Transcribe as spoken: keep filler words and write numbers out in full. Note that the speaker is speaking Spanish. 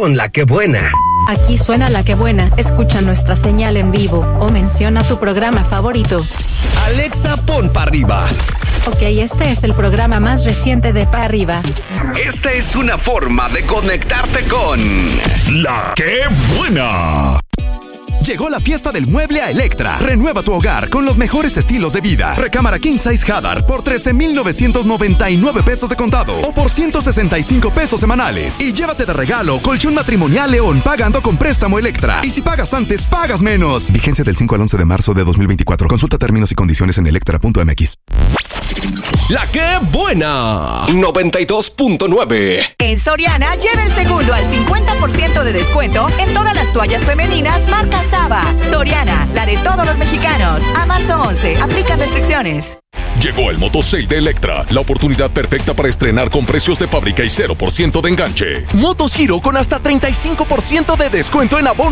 con La Que Buena. Aquí suena La Que Buena. Escucha nuestra señal en vivo o menciona tu programa favorito. Alexa, pon Pa' Arriba. Ok, este es el programa más reciente de Pa' Arriba. Esta es una forma de conectarte con La Que Buena. Llegó la fiesta del mueble a Electra. Renueva tu hogar con los mejores estilos de vida. Recámara King Size Hadar por trece mil novecientos noventa y nueve pesos de contado o por ciento sesenta y cinco pesos semanales. Y llévate de regalo colchón matrimonial León pagando con préstamo Electra. Y si pagas antes, pagas menos. Vigencia del cinco al once de marzo de dos mil veinticuatro. Consulta términos y condiciones en electra punto m x. La Que Buena noventa y dos punto nueve. En Soriana, lleva el segundo al cincuenta por ciento de descuento en todas las toallas femeninas marca Saba. Soriana, la de todos los mexicanos. A marzo once, aplica restricciones. Llegó el Moto Sale de Electra, la oportunidad perfecta para estrenar con precios de fábrica y cero por ciento de enganche. Motos Giro con hasta treinta y cinco por ciento de descuento en abono